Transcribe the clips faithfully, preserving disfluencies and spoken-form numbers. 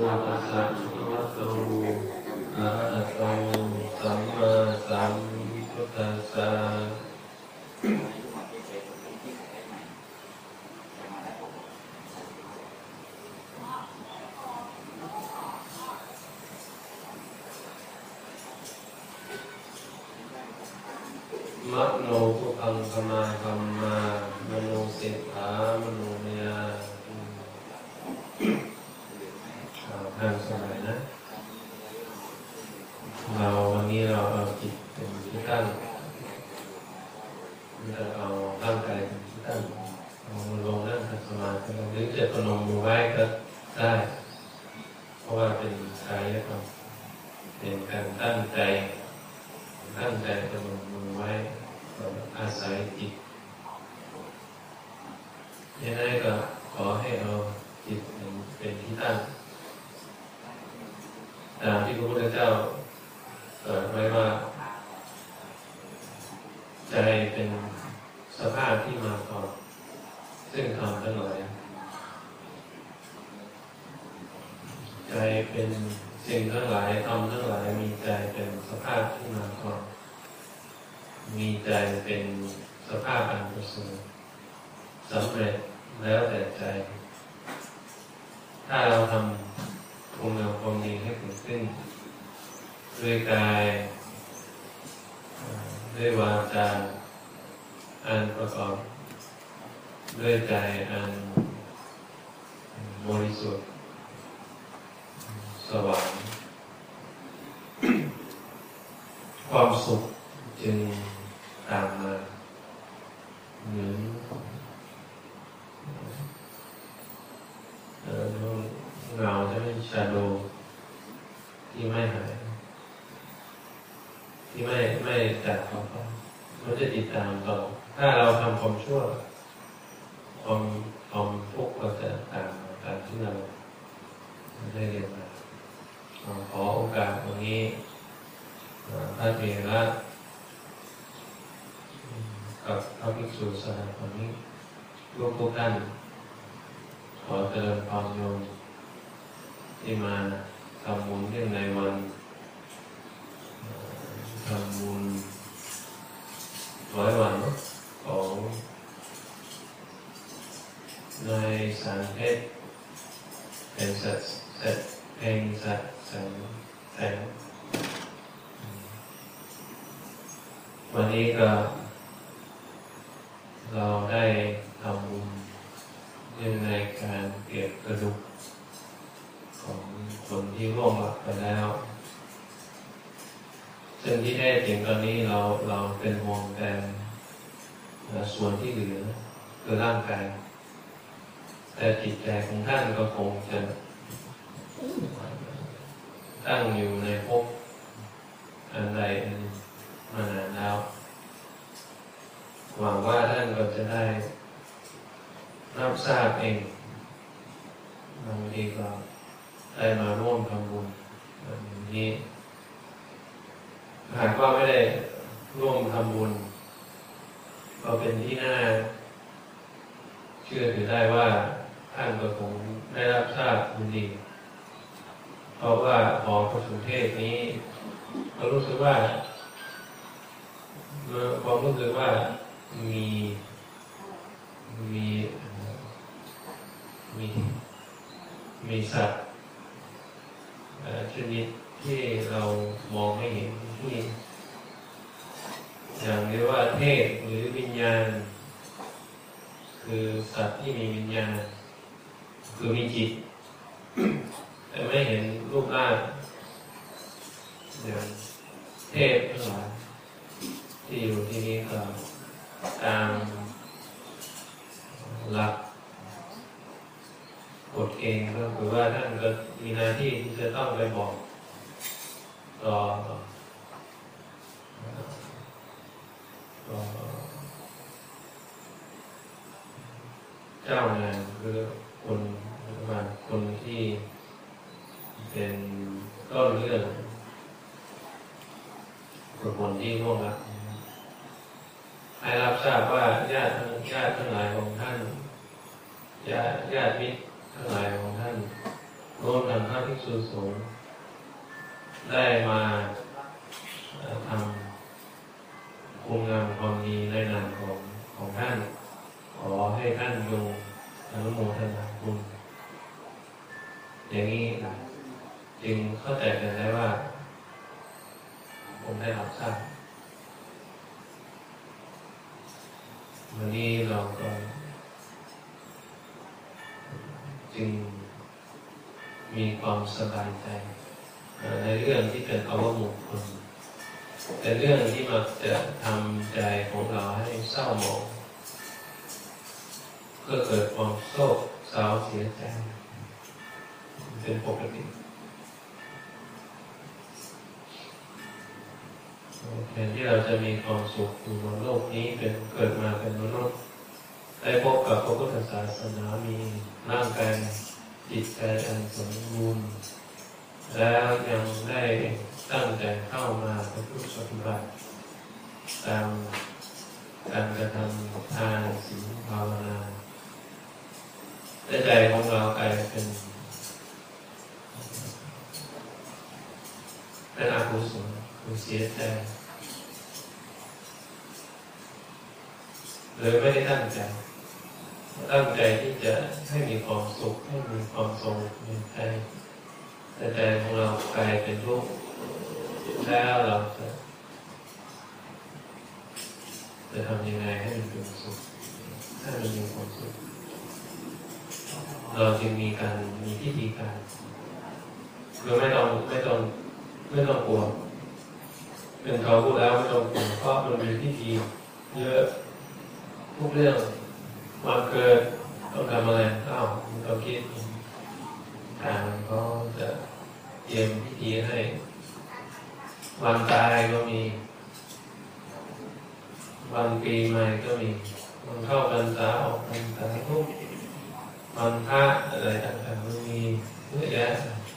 ตัสสะภะคะวะโตอะระหะโตสัมมาสัมพุทธัสสะมโนภุพังคมาคัมมามโนสิกขามโนมยาทางสมัยนะเราวันนี้เราเอาจิตเป็นที่ตั้งเราเอาร่างกายเป็นที่ตั้งเอามือลงนั่งทำสมาธิหรือจะพนมมือไว้ก็ได้เพราะว่าเป็นกายกรรมเป็นการตั้งใจตั้งใจพนมมือไว้อาศัยจิตยังไงก็ขอให้เอาจิตเป็นที่ตั้งตามที่พระพุทธเจ้าตรัสไว้ว่าใจเป็นสภาพที่มาก่อนซึ่งธรรมทั้งหลายใจเป็นสิ่งทั้งหลายธรรมทั้งหลายมีใจเป็นสภาพที่มาก่อนมีใจเป็นสภาพอันประเสริฐสำเร็จแล้วแต่ใจถ้าเราทำคุณงามความดีให้เกิดขึ้นด้วยกายด้วยวาจาอันประกอบด้วยใจอันบริสุทธิ์สว่างความสุขจึงตามมาเหมือนเงาจะไม่ชาโดที่ไม่หายที่ไม่ไม่จากเขาไปมันจะติดตามต่อถ้าเราทำความชั่วความความทุกข์ก็จะตามตามที่เราได้เรียนมาขอโอกาสตรงนี้ท่านเองละกับพระภิกษุสามคนนี้ทุกทุกท่านขอเจริญพรโยมที่มาทำบุญเนื่องในวันทำบุญร้อยวันของนายสารเพชรเป็นสัตว์เสร็จเพลงสัตว์แสงแสงวันนี้ก็เราได้ทำบุญเนื่องในการเก็บกระดูกของคนที่ร่วงลับไปแล้วซึ่งที่แท้จริงตอนนี้เราเราเป็นห่วงแต่ส่วนที่เหลือคือร่างกายแต่จิตใจของท่านก็คงจะตั้งอยู่ในภพอันใดอันหนึ่งมานานแล้วหวังว่าท่านก็จะได้รับทราบเองบางทีก็ได้มาร่วมทำบุญแบบนี้หากว่าไม่ได้ร่วมทำบุญก็เป็นที่น่าเชื่อถือได้ว่าท่านก็คงได้รับทราบบุญดีเพราะว่าหอพระสุเทศนี้ก็รู้สึกว่าความรู้สึกว่ามีมีมีมีสัตว์ชนิดที่เรามองไม่เห็นที่อย่างเรียกว่าเทพหรือวิญญาณคือสัตว์ที่มีวิญญาณคือมีจิตแต่ไม่เห็นรูปร่างอย่างเทพทั้งหลายที่อยู่ที่นี้ก็ตามหลักกฎเกณฑ์ก็คือว่าท่านก็มีหน้าที่ที่จะต้องไปบอกต่อต่อเจ้านายหรือคนบางคนที่เป็นต้นเรื่องกับคนที่ร่วงรับให้รับทราบว่าญาติญาติทั้งหลายของท่านญาติญาติมิตรทั้งหลายของท่านรวมทั้งพระภิกษุสงฆ์ได้มาทำคุณงามความดีในนามของของท่านขอให้ท่านจงอนุโมทนาบุญอย่างนี้จึงเข้าใจกันได้ว่าผมได้รับทราบวันนี้เราก็จึงมีความสบายใจในเรื่องที่เป็นอวมงคลเป็นเรื่องที่มักจะทำใจของเราให้เศร้าหมองก็เกิดความโศกเศร้าเสียใจเป็นปกติแทนที่เราจะมีความสุขอยู่บนโลกนี้เป็นเกิดมาเป็นมนุษย์ได้พบกับพระพุทธศาสนามีร่างกายจิตใจอันสมบูรณ์แล้วยังได้ตั้งใจเข้ามาประพฤติปฏิบัติตามการกระทำทานศีลภาวนาใจของเรากลายเป็นเป็นอกุศลคือเสียใจเลยไม่ได้ตั้งใจตั้งใจที่จะให้มีความสุขให้มีความสงบในใจแต่ใจของเรากลายเป็นทุกข์แล้วเราจะจะทำยังไงให้มันเป็นสุขให้มันมีความสุขเราจึงมีการมีพิธีการคือไม่ต้องไม่ต้องไม่ต้องกลัวเป็นเขาพูดแล้วไม่ต้องกลัวเพราะมันมีพิธีเยอะทุกเรื่องวันเกิดต้องทำอะไรอ้าวเราคิดทางเขาจะเตรียมพิธีให้วันตายก็มีวันปีใหม่ก็มีวันเข้าพรรษาออกพรรษาทุกวันพระอะไรต่างๆมันมีเยอะแยะ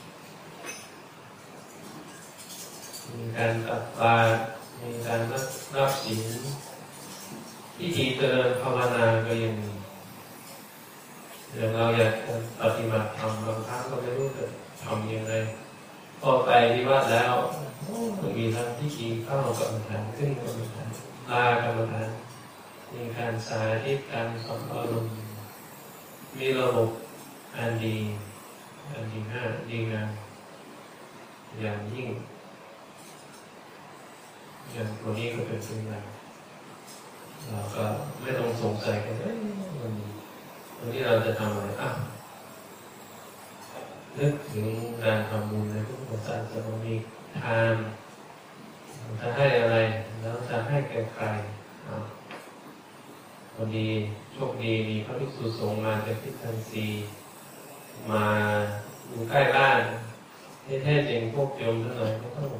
มีการตักบาตรมีการรับศีลพิธีเจริญภาวนาก็ยังมีอย่างเราอยากปฏิบัติธรรมบางครั้งก็ไม่รู้จะทำยังไงพอไปที่วัดแล้วมันมีทั้งพิธีเข้ากรรมฐานขึ้นกรรมฐานลากรรมฐานมีการสาธิตการสอนอารมณ์มีระบบอันดีอันดีงามดีงามอย่างยิ่งอย่างตัวนี้ก็เป็นตัวอย่างเราก็ไม่ต้องสงสัยกันเอ้ยวันวันที่เราจะทำอะไรอ่ะนึกถึงการทำบุญในพุทธศาสนามีทานจะให้อะไรแล้วจะให้แก่ใครอ่ะพอดีโชคดีมีพระภิกษุสงฆ์มาจากทิศทางซีมาอยู่ใกล้บ้านที่แท้จริงพวกโยมทั้งหลายก็ต้อง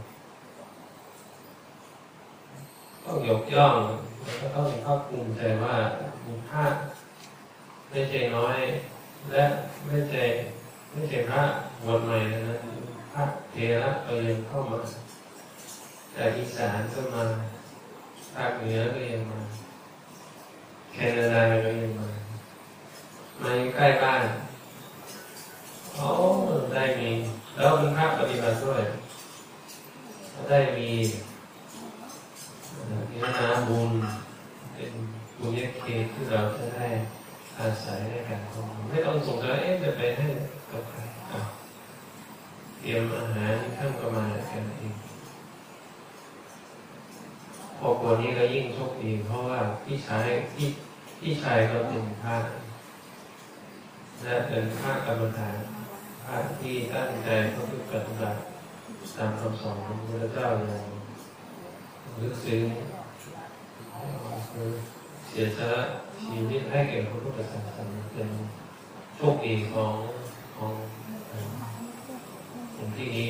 ต้องยกย่องแล้วก็ต้องภาคภูมิใจว่ามีพระไม่ใช่น้อยและไม่ใช่ไม่ใช่พระบวชใหม่นะพระเถระก็ยังเข้ามาจากอีสานก็มาภาคเหนือก็ยังมาแคนาดาก็ยังมามาใกล้บ้านโอ้ได้มีแล้วเป็นพระปฏิบัติด้วยได้มีที่นาบุญเป็นบุญเยกเกตที่เราจะได้อาศัยในการทำไม่ต้องสงสัยเอ๊ะจะไปให้กับใครเตรียมอาหารข้ามก็มากันเองครอบครัวนี้ก็ยิ่งโชคดีเพราะว่าพี่ชายพี่พี่ชายก็เป็นพระและเป็นพระกรรมฐานพระที่ตั้งใจเขาคือปฏิบัติตามคำสอนของพระพุทธเจ้าอย่างลึกซึ้งเสียสละชีวิตให้แก่พระพุทธศาสนาเป็นโชคดีของของของที่นี้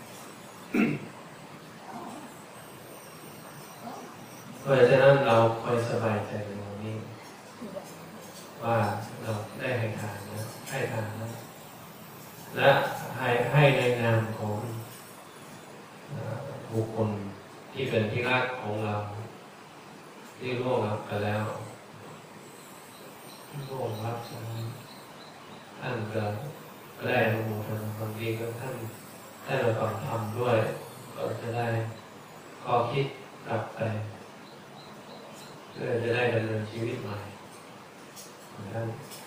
เพราะฉะนั้นเราคอยสบายใจในวันนี้ว่าเราได้ให้ทานนะให้ทานนะและให้ให้ในนามของบุคคลที่เป็นที่รักของเราที่ร่วงรับไปแล้วร่วงรับท่านก็ได้อนุโมทนาความดีกับท่านท่านเราก่อนทำด้วยก็จะได้ข้อคิดกลับไปเพื่อจะได้ดำเนินชีวิตใหม่ของท่าน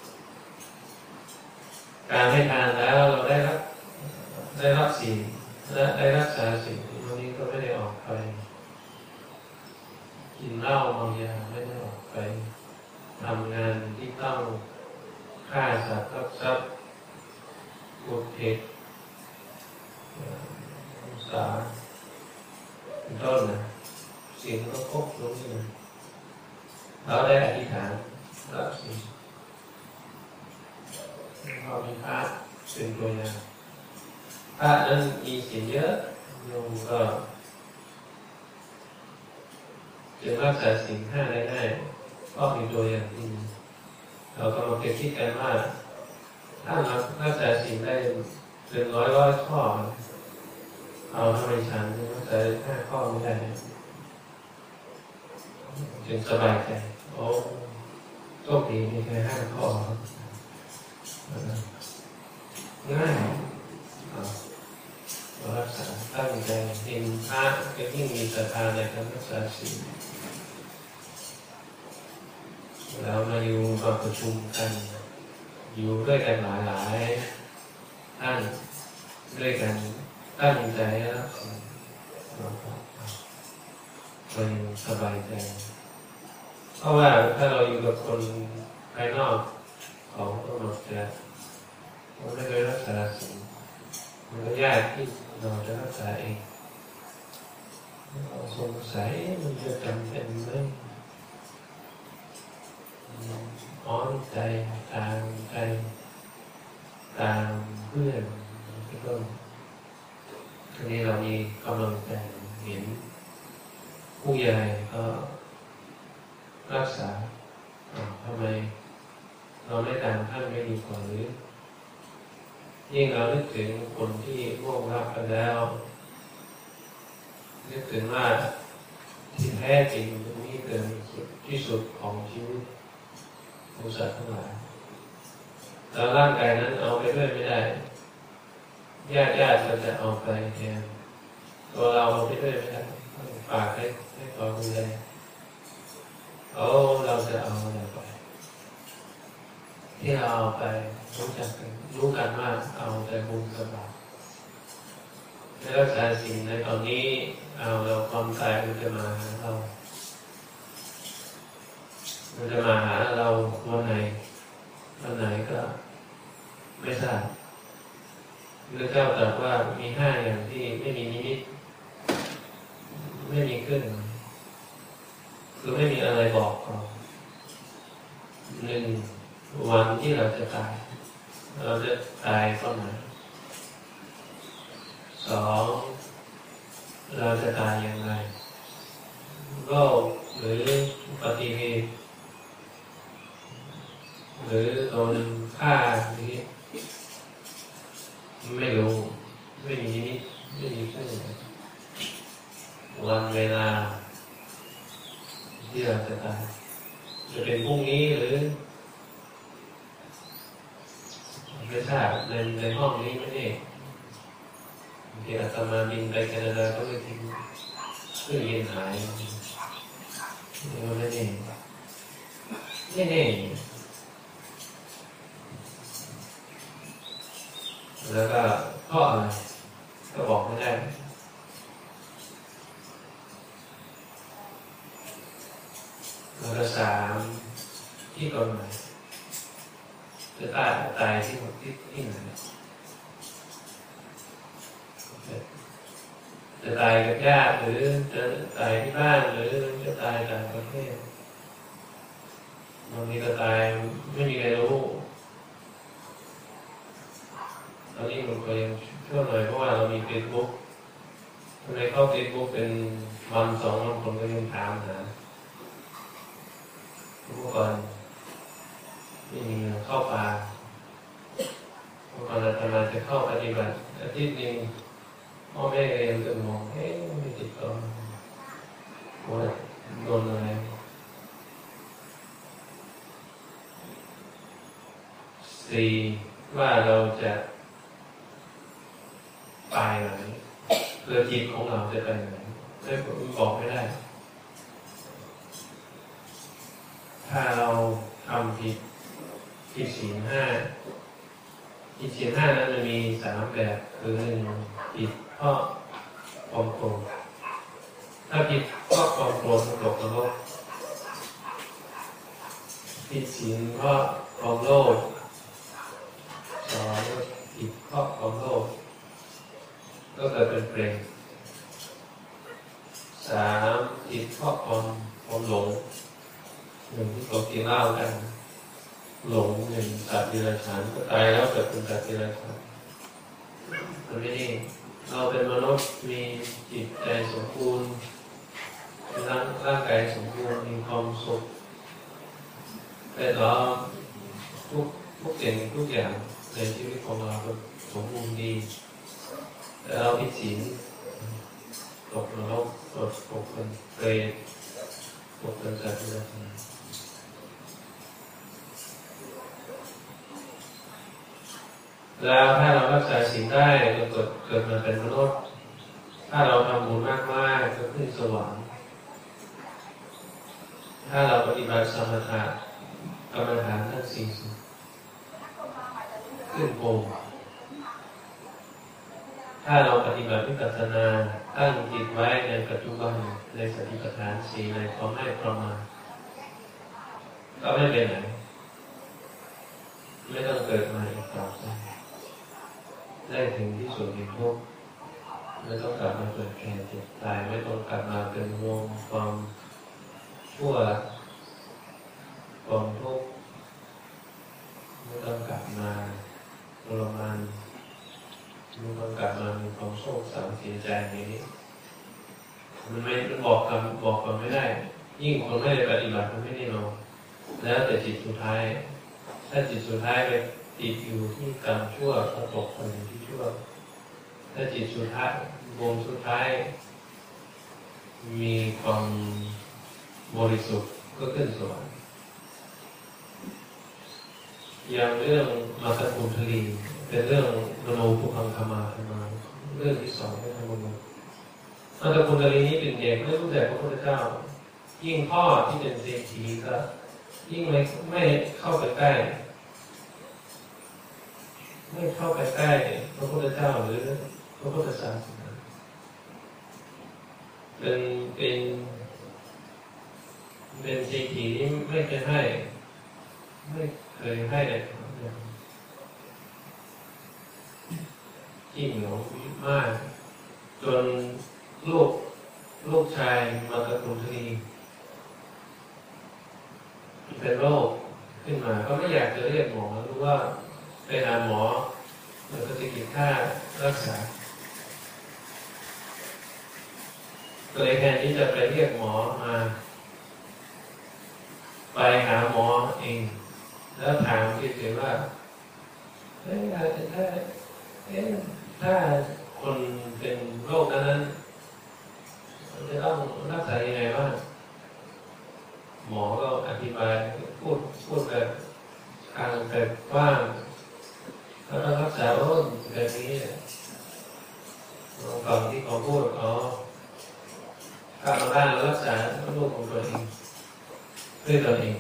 การให้ทานแล้วเราได้รับได้รับสิ่งและได้รักษาสิ่งวันนี้ก็ไม่ได้ออกไปกินเหล้าเมายาไม่ได้ออกไปทำงานที่ต้องฆ่าสัตว์รักทรัพย์บุกเผ็ดสาเป็นต้นนะสิ่งก็ครบลงที่นั่นเราได้อธิษฐานรับสิ่งเรามีพระเป็นตัวอย่างพระนั้นมีสิ่งเยอะโยมก็จึงรักษาสิ่งห้าได้ง่ายก็มีตัวอย่างที่เราก็มาเก็บคิดกันว่าถ้าเรารักษาสิ่งได้เป็นร้อยร้อยข้อเอาทำไมฉันรักษาห้าข้อไม่ได้จึงสบายใจโอ้โชคดีมีแค่ห้าข้อง่ายเรารักษาตั้งใจเห็นพระก็ยิ่งมีศรัทธาในการรักษาศีลแล้วมาอยู่มาประชุมกันอยู่ด้วยกันหลายหลายท่านด้วยกันตั้งใจแล้วมันสบายใจเพราะว่าถ้าเราอยู่กับคนภายนอกของตัวหมดจะเราไม่ได้รักษาศีลมันก็ยากที่เราจะรักษาเองเราสงสัยมันจะจำเป็นไหมอ้อนใจตามใจตามเพื่อนที่ก็ทีนี้เรามีกำลังใจเห็นผู้ใหญ่ก็รักษาทำไมเราไม่ตามท่านไม่ดีกว่าหรือยิ่งเรานึกถึงคนที่ร่วงรับไปแล้วนึกถึงว่าที่แท้จริงตรงนี้เกิดที่สุดของชีวิตของสัตว์ทั้งหลายแต่ร่างกายนั้นเอาไปด้วยไม่ได้ญาติญาติเราจะเอาไปแทนตัวเราเอาไปด้วยไม่ได้ฝากให้ให้เขาดูแลเอาเราจะเอาอะไรไปที่เราเอาไปรู้จักกันรู้กันว่าเอาแต่บุญสบายในรักษาสิ่งในตอนนี้เอาเราความตายมันจะมาหาเรามันจะมาหาเราวันไหนวันไหนก็ไม่ทราบพระเจ้าตรัสว่ามีห้าอย่างที่ไม่มีนิมิตไม่มีขึ้นคือไม่มีอะไรบอกก่อนหนึ่งวันที่เราจะตายเราจะตายตอนไหนสองเราจะตายอย่างไรโรคหรืออุบัติเหตุหรือโดนฆ่านี้ไม่รู้ไม่มีนิมิตไม่มีขึ้นวันเวลาที่เราจะตายจะเป็นพรุ่งนี้หรือไม่ทราบในในห้องนี้ไม่ได้ที่อาตมาบินไปแคนาดาก็ไม่ทิ้งเครื่องเย็นหายไม่ไม่แน่ไม่แน่แล้วก็เพราะอะไรก็บอกไม่ได้แล้วก็สามที่ตรงไหนจะตายตายที่ที่ที่ไหนจะตายกับญาติหรือจะตายที่บ้านหรือจะตายต่างประเทศบางทีก็ตายไม่มีใครรู้ตอนนี้มันก็ยังช่วยหน่อยเพราะว่าเรามีเฟซบุ๊กทำไมเข้าเฟซบุ๊กเป็นวันสองวันคนก็ยังถามหาเมื่อก่อนไม่มีเข้าป่าเมื่อก่อนอาตมาจะเข้าปฏิบัติอาทิตย์หนึ่งพ่อแม่เรียนจะมองเอ๊ะไม่ติดต่อว่าโดนอะไรสี่ว่าเราจะไปไหนเพื่อจิตของเราจะไปไหนไม่บอกไม่ได้ถ้าเราทำผิดผิดศีลห้าผิดศีลห้านั้นมันมีสามแบบคือหนึ่งผิดเพราะความโกรธถ้าผิดเพราะความโกรธตกนรกผิดศีลเพราะความโลภสองผิดเพราะความโลภก็เกิดเป็นเปรตสามผิดเพราะความความหลงหนึ่งที่เขากินเหล้ากันหลงหนึ่งสัตว์เดรัจฉานก็ตายแล้วเกิดเป็นสัตว์เดรัจฉานมันไม่ได้เราเป็นมนุษย์มีจิตใจสมบูรณ์ร่างร่างกายสมบูรณ์มีความสุขแต่เราทุกทุกสิ่งทุกอย่างในชีวิตของเราก็สมบูรณ์ดีแต่เราผิดศีลตกนรกตกตกเป็นเปรตตกเป็นสัตว์เดรัจฉานแล้วถ้าเรารักษาศีลได้เราเกิดเกิดมาเป็นมนุษย์ถ้าเราทำบุญมากมากก็ขึ้นสวรรค์ถ้าเราปฏิบัติสมถะกรรมฐานทั้งสี่ขึ้นโพธิ์ถ้าเราปฏิบัติวิปัสสนาตั้งจิตไว้ในปัจจุบันในสติปัฏฐานสี่ในความไม่ประมาทก็ไม่เป็นไหนไม่ต้องเกิดมาอีกต่อไปได้ถึงที่สุดแห่งทุกข์ไม่ต้องกลับมาเกิดแก่เจ็บตายไม่ต้องกลับมาเป็นวงความชั่วความทุกข์ไม่ต้องกลับมาทรมานไม่ต้องกลับมามีความโศกเศร้าเสียใจอย่างนี้มันไม่มันบอกคำบอกคำไม่ได้ยิ่งคนไม่ได้ปฏิบัติมันไม่ได้นอนแล้วแต่จิตสุดท้ายถ้าจิตสุดท้ายไปติดอยู่ที่กรรมชั่วก็ตกไปที่ชั่วถ้าจิตสุดท้ายวงสุดท้ายมีความบริสุทธิ์ก็ขึ้นสวรรค์อย่างเรื่องมาตปุถลีเป็นเรื่องมโนภูพังคมาธรรมาเรื่องที่สองที่ทำมามาตปุถลีนี้เป็นเด็กไม่รู้จักพระพุทธเจ้ายิ่งพ่อที่เป็นเศรษฐีก็ยิ่งไม่ไม่เข้าไปใกล้ไม่เข้าไปใกล้พระพุทธเจ้าหรือพระพุทธศาสนาเป็นเป็นเป็นเศรษฐีที่ไม่เคยให้ไม่เคยให้เลยยิ่งหลงมากจนลูกลูกชายมาตปุถลีเป็นโรคขึ้นมาก็ไม่อยากจะเรียกหมอรู้ว่าไปหาหมอมันก็จะกินค่ารักษาก็เลยแทนที่จะไปเรียกหมอมาไปหาหมอเองแล้วถามคิดถึงว่าเฮ้ยถ้าเอ๊ะถ้าคนเป็นโรคนั้นจะต้องรักษายังไงบ้างหมอก็อธิบายพูดพูดแบบกลางแบบกว้างแล้วก็รักษาโอ้แบบนี้ก่อนที่เขาพูดอ๋อกลับมาบ้านแล้วรักษาลูกของตัวเองด้วยตัวเอง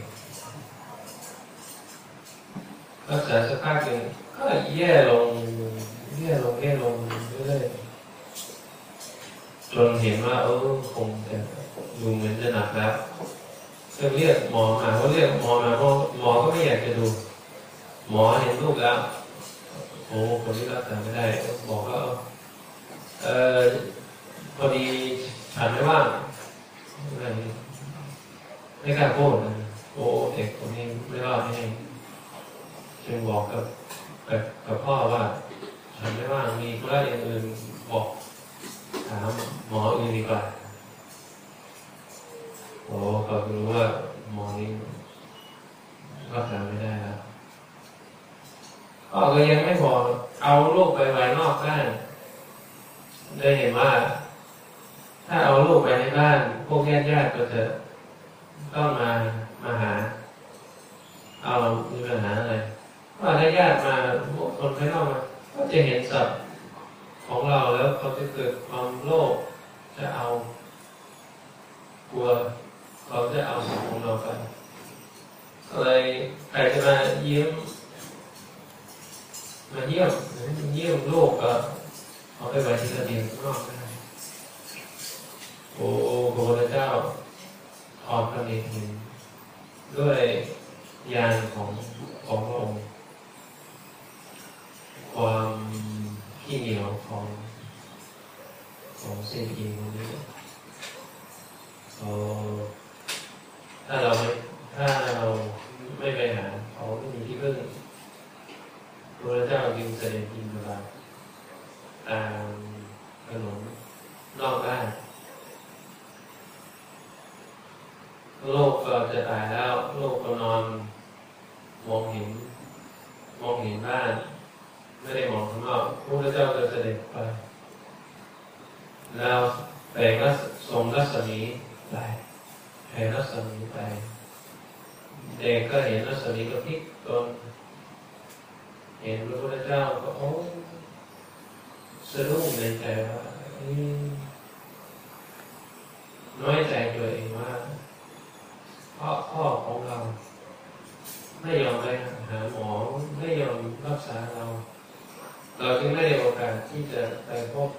รักษาสักพักหนึ่งก็แย่ลงแย่ลงแย่ลงเรื่อยๆจนเห็นว่าเออคงจะดูเหมือนจะหนักแล้วก็เรียกหมอมาเขาเรียกหมอมาเพราะหมอก็ไม่อยากจะดูหมอเห็นลูกแล้วโอ้คนที่รักษาไม่ได้บอกว่าเออพอดีฉันไม่ว่างไม่กล้าพูดโอ้เด็กคนนี้ไม่รอดให้จึงบอกกับกับกับพ่อว่าฉันไม่ว่างมีธุระอย่างอื่นบอกถามหมออื่นดีกว่าโอ้เขารู้ว่าหมอนี้รักษาไม่ได้แล้วก็ยังไม่พอเอาลูกไปไว้นอกบ้านได้เห็นว่าถ้าเอาลูกไปในบ้านพวกญาติญาติก็จะต้องมามาหาเอามีปัญหาอะไรว่าถ้าญาติมาคนภายนอกมาก็จะเห็นสัตว์ของเราแล้วเขาจะเกิดความโลภจะเอากลัวเขาจะเอาของเราไปก็เลยใครจะมาเยี่ยมมาเยี่ยมเยี่ยมโลกก็เอาไปไว้ที่ระเบียงข้างนอกได้โอ้พระพุทธเจ้าทอดพระเนตรเห็นด้วยญาณของของพระองค์ความขี้เหนียวของของเศรษฐีคนนี้โอ้ถ้าเราไม่ถ้าเราไม่ไปหาเขาไม่มีที่พึ่งพระเจ้าจึงเสด็จบิณฑบาตตามถนนนอกบ้านโลกก็จะตายแล้วโลกก็นอนมองเห็นมองเห็นบ้านไม่ได้มองข้างนอกพระเจ้าจะเสด็จไปแล้วแผ่รัศทรงรัศมีไปแผ่รัศมีไปเด็กก็เห็นรัศมีก็พลิกตนเห็นพระพุทธเจ้าก็โอ้สะดุ้งในใจว่าน้อยใจตัวเองว่าพ่อพ่อของเราไม่ยอมไปหาหมอไม่ยอมรักษาเราเราจึงไม่ได้โอกาสที่จะไปพบ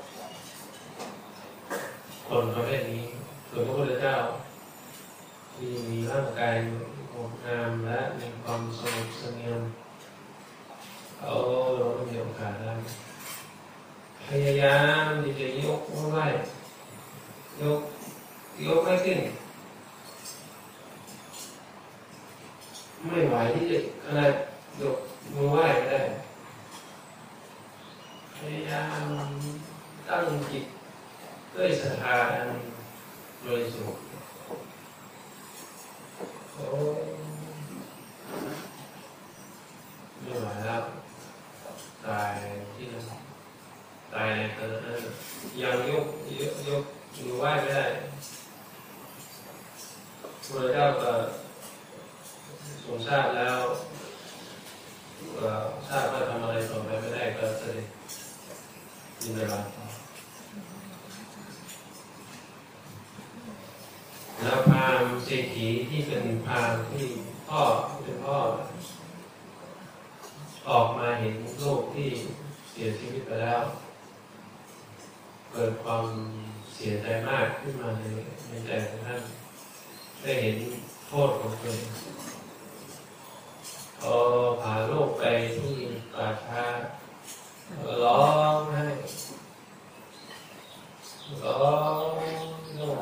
คนประเภทนี้ส่วนพระพุทธเจ้าที่มีร่างกายงดงามและมีความสงบเสงี่ยมเอาเราไม่มีโอกาสได้พยายามที่จะยกมือไหว้ยกยกไม่ขึ้นไม่ไหวที่จะอะไรยกมือไหว้ไม่ได้พยายามตั้งจิตด้วยศรัทธาอันบริสุทธิ์โอ้ไม่ไหวแล้วตายที่นั่นตายในขณะนั้นยังยกยกยกมือไหว้ไม่ได้พระเจ้าก็ทรงทราบแล้วทราบว่าทำอะไรต่อไปไม่ได้ก็เสด็จยินดีรับแล้วพราหมณ์เศรษฐีที่เป็นพราหมณ์ที่พ่อเป็นพ่อออกมาเห็นโลกที่เสียชีวิตไปแล้วเกิดความเสียใจมากขึ้นมาในในใจของท่านได้เห็นโทษของตัวเองพอพาโลกไปที่ป่าช้าร้องไห้ร้องไห้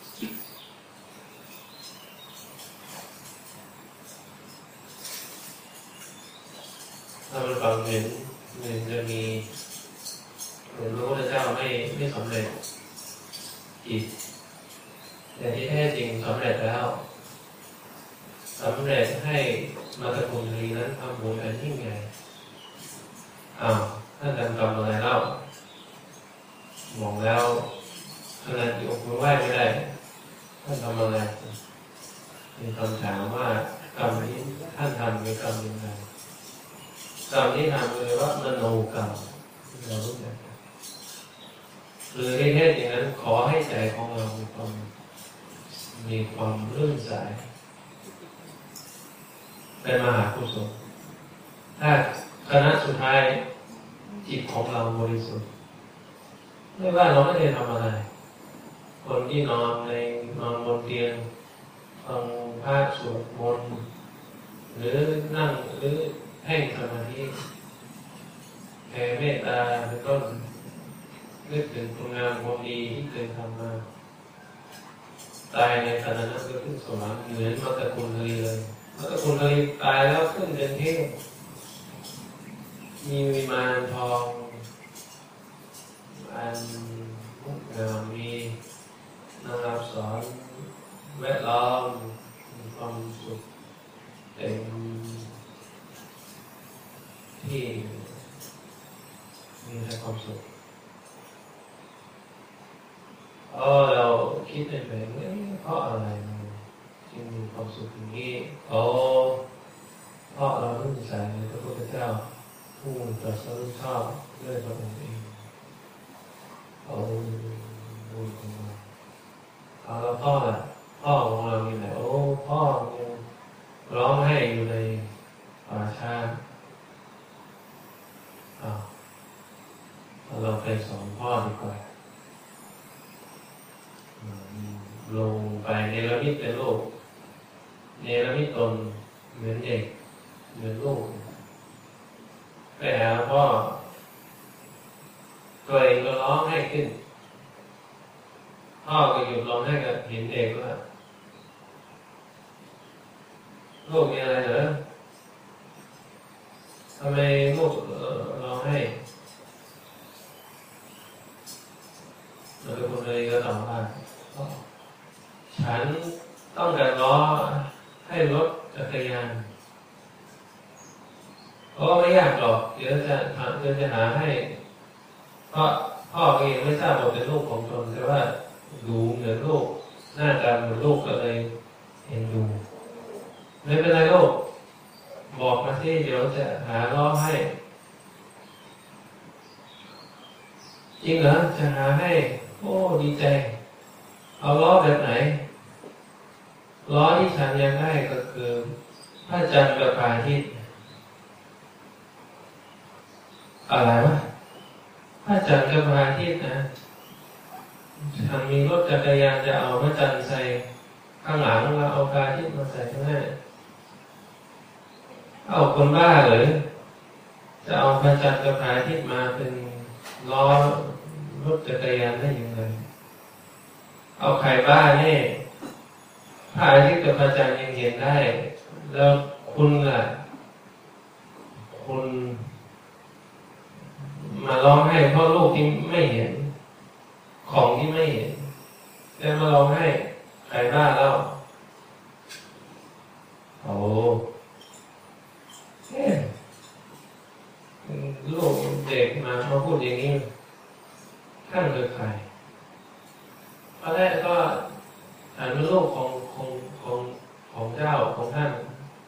ถ้าเราฟังเห็นหนึ่งจะมีหลวงพ่อเจ้าไม่ไม่สำเร็จอีกแต่ที่แท้จริงสำเร็จแล้วสำเร็จให้มาตะกุลลีนั้นทำบุญอันยิ่งใหญ่อ้าวท่านทำกรรมอะไรเล่ามองแล้วขนาดยกมือไหว้ไม่ได้ท่านทำอะไรมีคำถามว่ากรรมนี้ท่านทำเป็นกรรมยังไงกรรมที่ทำเลยว่ามโนกรรมเรารู้จักคือในแท้จริงนั้นขอให้ใจของเรามีความมีความรื่นใสเป็นมหากุศลถ้าคณะสุดท้ายจิตของเราบริสุทธิ์ไม่ว่าเราไม่ได้ทำอะไรคนที่นอนในนอนบนเตียงฟังพระสวดมนต์หรือนั่งหรือแห่งสมาธิแผ่เมตตาเป็นต้นนึกถึงคุณงามความดีที่เคยทำมาตายในขณะนั้นก็ขึ้นสวรรค์เหมือนมัตตคุณลีเลยมัตตคุณลีตายแล้วขึ้นเป็นเทพมีวิมานทองอันงดงามมีนางรับสอนแวดล้อมมีความสุขเต็มที่มีแต่ความสุขเออเราคิดในใจเพราะอะไรจึงมีความสุขอย่างนี้โอ้เพราะเรารู้จักในพระพุทธเจ้าผู้ตรัสรู้ชอบด้วยพระองค์เองเอาบุญของเราเอาแล้วพ่อล่ะพ่อของเราอยู่ไหนโอ้พ่อยังร้องไห้อยู่ในป่าช้าเอาเราไปสอนพ่อดีกว่าลงไปเนรมิตเป็นโลกเนรมิตตนเหมือนเด็กเหมือนลูกไปหาพ่อตัวเองก็ร้องไห้ขึ้นพ่อก็หยุดร้องไห้กับเห็นเด็กว่าลูกมีอะไรเหรอทำไมลูกร้องไห้แล้วคนเลยก็ตอบว่าฉันต้องการล้อให้รถจักรยานเพราะไม่ยากหรอกเดี๋ยวจะเดี๋ยวจะหาให้เพราะพ่อเองไม่ทราบว่าเป็นลูกของตนแต่ว่าดูเหมือนลูกหน้าตาเหมือนลูกก็เลยเห็นดูไม่เป็นไรลูกบอกมาที่เดี๋ยวจะหาล้อให้จริงเหรอจะหาให้โอ้ดีใจเอาล้อแบบไหนล้อที่ฉันยังได้ก็คือพระจันทร์กับพระอาทิตย์อะไรวะพระจันทร์กับพระอาทิตย์นะฉันมีรถจักรยานจะเอาพระจันทร์ใส่ข้างหลังแล้วเอาพระอาทิตย์มาใส่ข้างหน้าเอาคนบ้าเลยจะเอาพระจันทร์กับพระอาทิตย์มาเป็นล้อรถจักรยานได้ยังไงเอาใครบ้าแน่พระอาทิตย์กับพระจันทร์ยังเห็นได้แล้วคุณล่ะคุณมาร้องไห้เพราะลูกที่ไม่เห็นของที่ไม่เห็นแต่มาร้องไห้ใครบ้าแล้วโอ้ลูกเด็กมาเขาพูดอย่างนี้ท่านคือใครตอนแรกก็อ่านเป็นลูกของของของของเจ้าของท่าน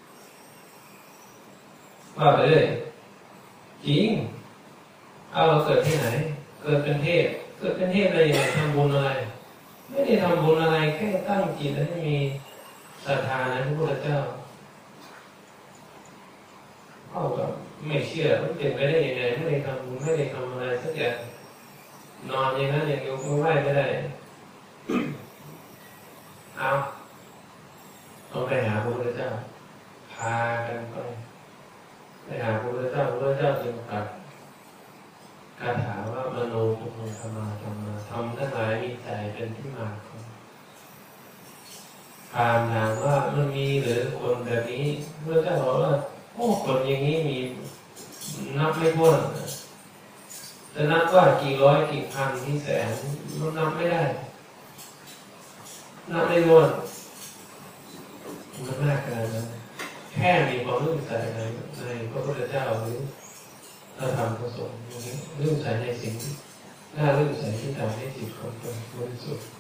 ว่าไปเลยจริงเอาเราเกิดที่ไหนเกิดเป็นเทพเกิดเป็นเทพอะไรอย่างไรทำบุญอะไรไม่ได้ทำบุญอะไรแค่ตั้งจิตให้มีศรัทธาในพระพุทธเจ้าเขาก็ไม่เชื่อมันเป็นไปได้ยังไงไม่ได้ทำบุญไม่ได้ทำอะไรสักอย่างนอนอย่างนั้นอย่างยกมือไหว้ไม่ได้เอาต้องไปหาพระพุทธเจ้าพากันไปไปหาพระพุทธเจ้าพระพุทธเจ้าจึงตรัสคาถาว่ามโนปุพพธรรมาธรรมาธรรมทั้งหลายมีใจเป็นที่มาของถามถามว่ามันมีหรือคนแบบนี้พระเจ้าบอกว่าโอ้คนอย่างนี้มีนับไม่ถ้วนจะนับว่ากี่ร้อยกี่พันกี่แสนมันนับไม่ได้นับไม่ถ้วนมันมากเกินนะแค่มีความรู้ใจในในพระพุทธเจ้าหรือพระธรรมพระสงฆ์อย่างนี้เรื่องใจในสิ่งน่าเรื่องใจที่ทำให้จิตของตนบริสุทธิ์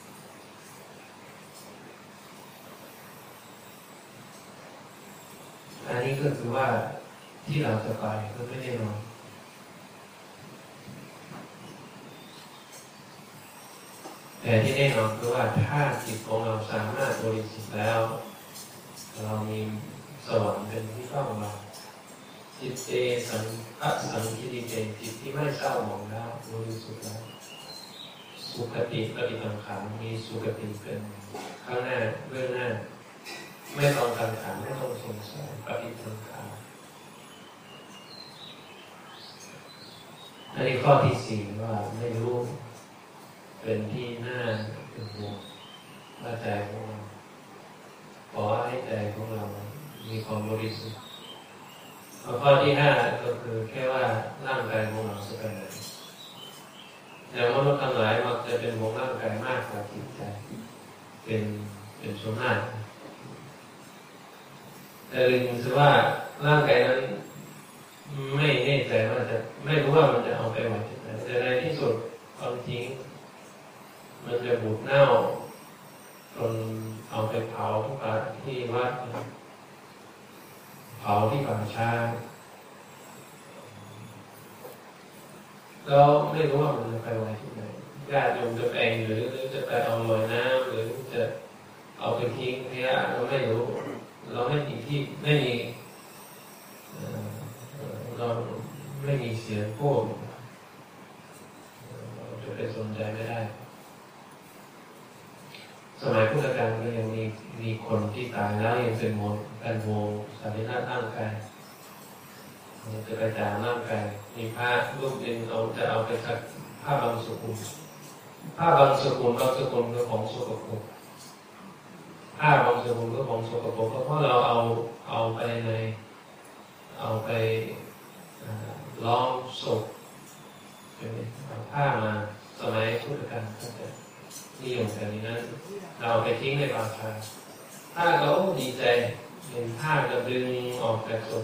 อันนี้ก็คือว่าที่เราจะไปก็ไม่ได้นอนแต่ที่แน่นอนคือว่าถ้าจิตของเราสามารถบริสุทธิ์แล้วเรามีสวรรค์เป็นที่เข้าของเราจิตเตสังฆสังคิติเตจิตที่ไม่เศร้าหมองแล้วบริสุทธิ์แล้วสุขติปฏิสังขารมีสุขติเป็นข้างหน้าเบื้องหน้าไม่ต้องกังขาไม่ต้องสงสัยปฏิสังขารอันนี้ข้อที่สี่ว่าไม่รู้เป็นที่หน้าเป็นห่วงว่าใจของเราขอให้ใจของเรามีความบริสุทธิ์ข้อที่ห้าก็คือแค่ว่าร่างกายของเราจะเป็นอะไรอย่างมนุษย์ทั้งหลายมักจะเป็นห่วงร่างกายมากกว่าจิตใจเป็นเป็นส่วนมากแต่ลืมซะว่าร่างกายนั้นไม่แน่ใจว่าจะไม่รู้ว่ามันจะเอาไปไว้ที่ไหนแต่ในที่สุดความจริงมันจะบูดเน่าจนเอาไปเผาที่วัดเผาที่ป่าช้าแล้วไม่รู้ว่ามันจะไปไว้ที่ไหน เญาติโยมจะไปหรือจะไปเอาลอยน้ำหรือจะเอาไปทิ้งขยะเราไม่รู้เราไม่มีที่ไม่มีเราไม่มีเสียงพูดเราจะไปสนใจไม่ได้สมัยพุทธกาลก็ยังมีมีคนที่ตายแล้วยังเป็นโมเป็นโมสรีระร่างกายจะกระจายร่างกายมีผ้ารูปหนึ่งเอาจะเอาไปสักผ้าบางสกุลผ้าบางสกุลบางสกุลคือของสกปรกผ้าบางสกุลคือของสกปรกเพราะเราเอาเอาไปในเอาไปล้อมศพเอาผ้ามาสมัยพุทธกาลก็จะนิยมแบบนี้นั้นเราไปทิ้งในป่าช้าถ้าเราดีใจเห็นผ้าจะดึงออกจากศพ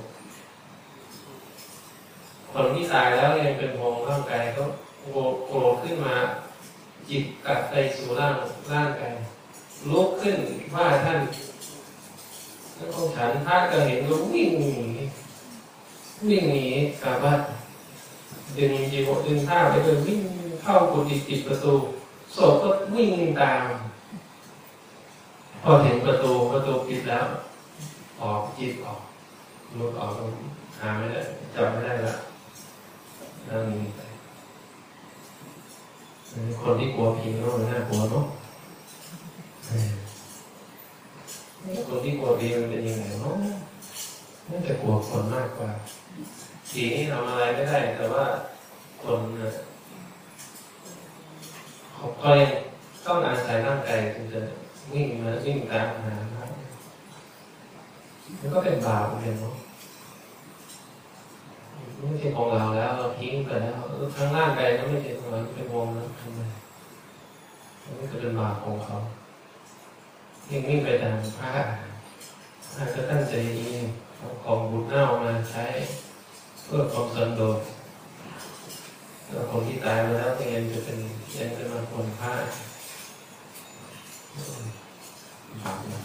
คนที่ตายแล้วยังเป็นโครงร่างกายก็โผล่ขึ้นมาจิตกลับไปสู่ร่างร่างกายลุกขึ้นว่าท่านแล้วของฉันพระก็เห็นก็วิ่งหนีวิ่งหนีกลับบ้านดึงจีวรดึงผ้าไปเลยวิ่งเข้ากุฏิปิดประตูศพก็วิ่งตามพอถึงประตูประตูปิดแล้วออกจิตออกลุกออกหาไม่ได้จำไม่ได้ละนั่งนี่ไปคนที่กลัวผีก็น่ากลัวเนาะคนที่กลัวผีมันเป็นยังไงเนาะน่าจะกลัวคนมากกว่าผีนี่ทำอะไรไม่ได้แต่ว่าคนเนี่ยเขาก็ยังต้องอาศัยร่างกายถึงจะวิ่งมาวิ่งตามหามันก็เป็นบาปเหมือนกันเนาะไม่ใช่ของเราแล้วเราทิ้งไปแล้วทั้งร่างกายก็ไม่ใช่ของเราเป็นวงแล้วทำไมมันก็เป็นบาปของเขายิ่งวิ่งไปตามพระอาจจะตั้งใจดีเอาของบุญเน่ามาใช้เพื่อความสันโดษแล้วคนที่ตายไปแล้วยังจะเป็นยังจะมาคนพระบาปนะ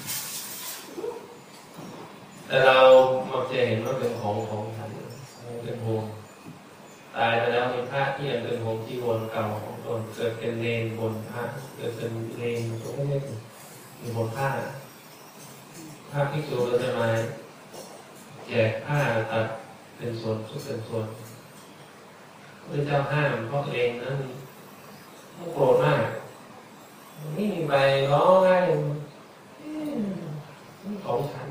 แต่เรามักจะเห็นว่าเป็นของของฉันเป็นโฮมตายไปแล้วมีพระที่ยังเป็นโฮมที่วนเก่าของตนเกิดเป็นเลนบนพระเกิดเป็นเลนก็ไม่ได้มีบนผ้าผ้าภิกษุเราจะมาแจกผ้าตัดเป็นส่วนทุกเป็นส่วนพระเจ้าห้ามเพราะเองนั้นโกรธมากไม่มีใบร้องไห้ของฉัน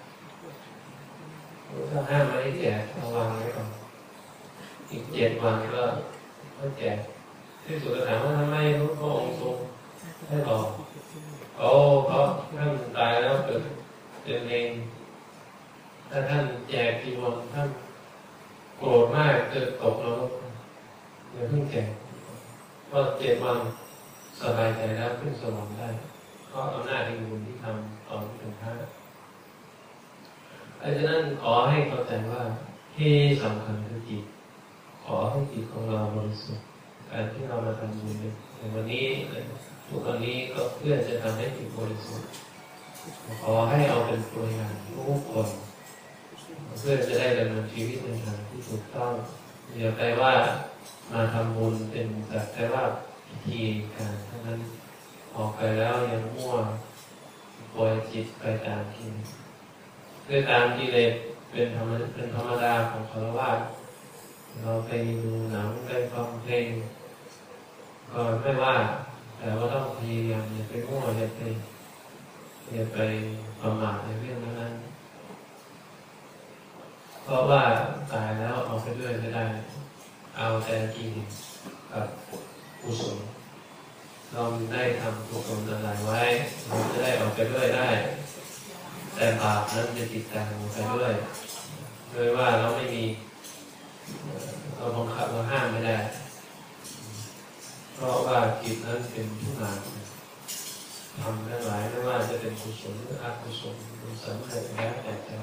พระเจ้าห้ามไม่ให้แจกระวังไว้ก่อนอีกเจ็ดวันก็ก็แจกที่สุดถามว่าทำไมพระองค์ทรงให้บอกโอ้เพราะท่านตายแล้วเกิดเป็นเองถ้าท่านแจกจีวรท่านโกรธมากเกิดตกนรกอย่าเพิ่งแจกว่าเจ็ดวันสบายใจแล้วขึ้นสวรรค์ได้เพราะอำนาจแห่งบุญที่ทำตอนที่เป็นพระเพราะฉะนั้นขอให้เข้าใจว่าที่สำคัญคือจิตขอให้จิตของเราบริสุทธิ์การที่เรามาทำบุญในวันนี้ทุกวันนี้ก็เพื่อจะทำให้จิตบริสุทธิ์ขอให้เอาเป็นตัวอย่างทุกคนเพื่อจะได้ดำเนินชีวิตในทางที่ถูกต้องอย่าไปว่ามาทำบุญเป็นแต่แค่ว่าพิธีการเท่านั้นออกไปแล้วยังมั่วปล่อยจิตไปตามกิเลสด้วยตามกิเลสเป็นธรรมเป็นธรรมดาของฆราวาสเราไปดูหนังไปฟังเพลงก็ไม่ว่าแต่ว่าต้องพยายามอย่าไปมั่วอย่าไปอย่าไปประมาทในเรื่องนั้นเพราะว่าตายแล้วเอาไปด้วยไม่ได้เอาแต่กินกับกุศลเราได้ทำกุศลอะไรไว้เราจะได้เอาไปด้วยได้แต่บาปนั้นจะติดตามไปด้วยโดยว่าเราไม่มีเราบังคับเราห้ามไม่ได้เพราะว่าจิตนั้นเป็นผู้นำทำทั้งหลายไม่ว่าจะเป็นกุศลหรืออกุศลมันสำเร็จแล้วแต่ใจ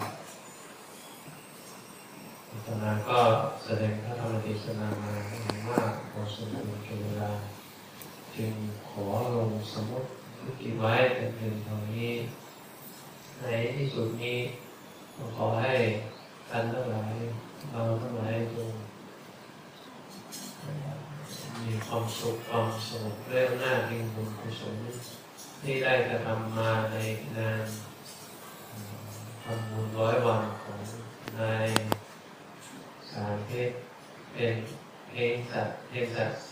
อาจารย์ก็แสดงพระธรรมเทศนามาอย่างมากพอสมควรแก่เวลาจึงขอลงสมุดที่กินไว้แต่เพียงเท่านี้ในที่สุดนี้ขอให้ท่านทั้งหลายเราทั้งหลายจงมีความสุขความสงบเรื่องหน้าแห่งบุญกุศลที่ได้กระทำมาในงานทำบุญร้อยวันของนายสารเพชรเป็นเพลงสัตว์เพลงสัตว์